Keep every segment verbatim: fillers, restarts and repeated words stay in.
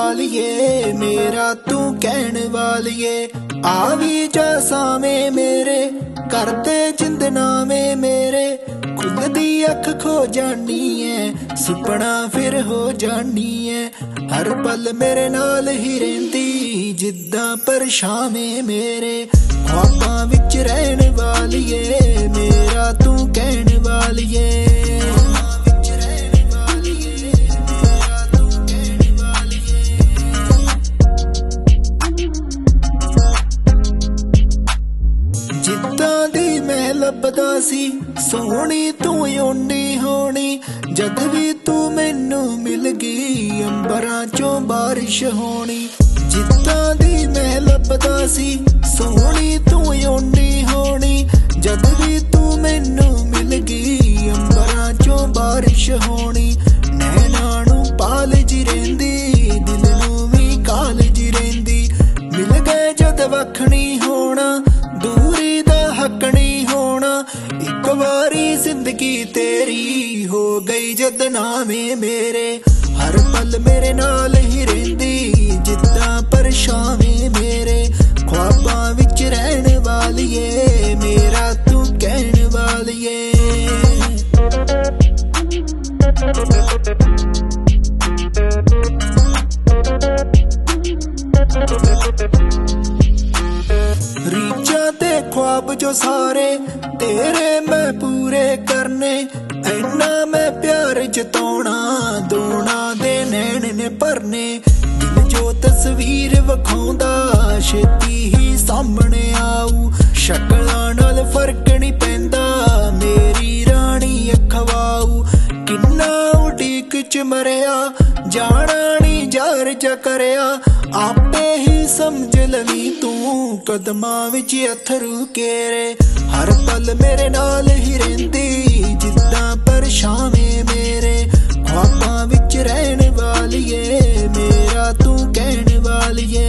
वालिए मेरा तू कहण वालिए। आ भी जा सावें मेरे करते जिंदनामे मेरे। खुलदी अख खो जानी है सुपना फिर हो जानी है। हर पल मेरे नाल ही रहिंदी जिद्दां परछावें मेरे। ख्वाबां विच रहण वालिए मेरा तू कहण वालिए। जिद्दां दी मैं लभदा सी सोहनी तू ओनी होनी। जद भी तू मैनू मिल गई अंबरां चों बारिश होनी। जिद्दां दी मैं लभदा सी सोहनी तू ओनी होनी। जद भी तू मैनू मिल गई अंबरां चों बारिश होनी। नैनां नूं पाल जी रहिंदी दिल नूं भी काल जी रहिंदी। मिल गए जद वखणी होना दूरी दा हक नहीं होना। एक बारी जिंदगी तेरी हो गई जद नामे मेरे। हर पल मेरे नाल ही रहिंदी जिद्दां परछावें मेरे। ख्वाबां विच रहण वालिए मेरा तू कहण वालिए। रीचा ते ख्वाब जो सारे तेरे मैं पूरे करने। ऐना मैं प्यार जताउणा दोना दे नैण ने भरने। दिल जो तस्वीर विखाउंदा छेती ही सामने आऊ। शक्लां नाल फर्क नहीं पैंदा मेरी रानी अखवाऊ। किन्ना उडीक च मरिया जाना नहीं जार जा करया। आपे ही समझ लवी तू कदमां विच अथरू केरे। हर पल मेरे नाल ही रहिंदी जिद्दां परछावें मेरे। ख्वाबां विच रहण वालिए मेरा तू कहण वालिए।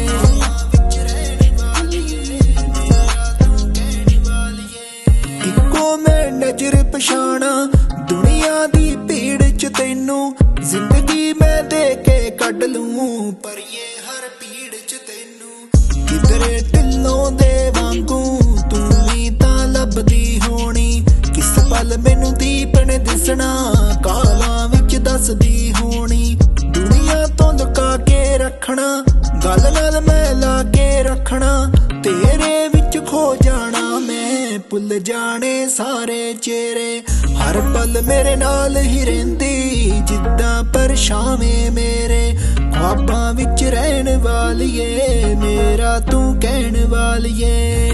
इक्को मैं नजर पछाणा दुनिया दी भीड़ च तैनू। जिंदगी मैं दे के कढ लूं पर ये हर भीड़ च तैनू। किधरे ढिल्लों दे वांगू तू भी तां लभदी होनी। किस पल मैनू दीप ने दिसना कालां विच दसदी होनी। दुनिया तो लुका के रखना गल नाल मैं ला के रखना। तेरे विच खो जाना मैं भुल जाने सारे चेहरे। हर पल मेरे नाल ही रहिंदी जिद्दां परछावें मेरे। ख्वाबां विच रहण वालिए मेरा तू कहण वालिए।